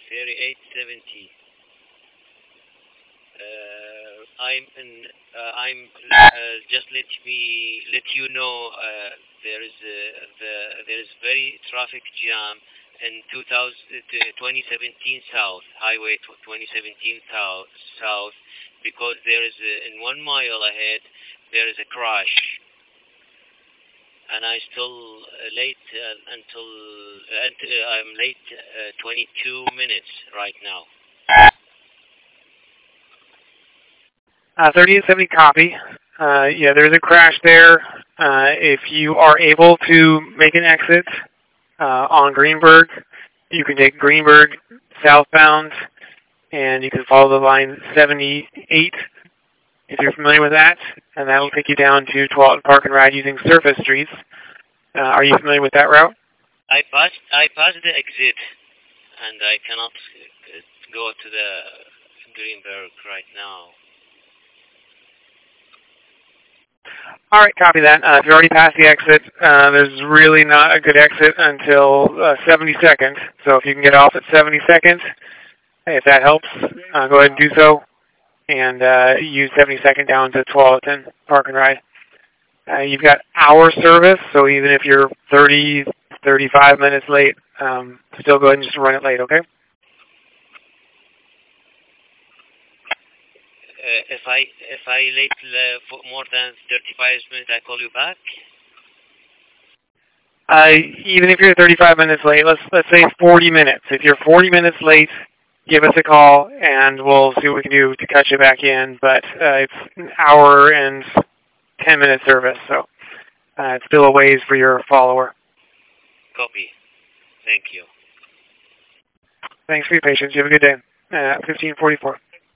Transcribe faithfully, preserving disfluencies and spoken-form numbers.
thirty-eight seventy. Uh, I'm in, uh, I'm uh, just let me let you know uh, there is a, the there is very traffic jam in two thousand, twenty seventeen South Highway twenty seventeen South South because there is a, in one mile ahead there is a crash and I still uh, late uh, until uh, I'm late uh, twenty-two minutes right now. Uh, thirty-eight seventy copy. Uh, yeah, there's a crash there. Uh, if you are able to make an exit uh, on Greenberg, you can take Greenberg southbound, and you can follow the line seventy-eight if you're familiar with that, and that will take you down to Tualatin Park and Ride using surface streets. Uh, are you familiar with that route? I passed I passed the exit, and I cannot go to the Greenberg right now. All right, copy that. Uh, if you already passed the exit, uh, there's really not a good exit until uh, seventy-second. So if you can get off at seventy-second, if that helps, uh, go ahead and do so. And uh, use seventy-second down to Tualatin Park and Ride. Uh, you've got hour service, so even if you're thirty, thirty-five minutes late, um, still go ahead and just run it late, okay? Uh, if I if I late uh, for more than thirty-five minutes, I call you back. Uh, even if you're thirty-five minutes late, let's let's say forty minutes. If you're forty minutes late, give us a call and we'll see what we can do to cut you back in. But uh, it's an hour and ten minute service, so uh, it's still a ways for your follower. Copy. Thank you. Thanks for your patience. You have a good day. Uh, fifteen forty-four.